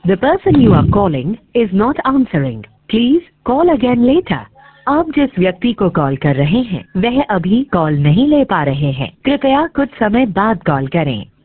The person you are calling is not answering. Please call again later. आप जिस व्यक्ति को कॉल कर रहे हैं वह अभी कॉल नहीं ले पा रहे हैं। कृपया कुछ समय बाद कॉल करें।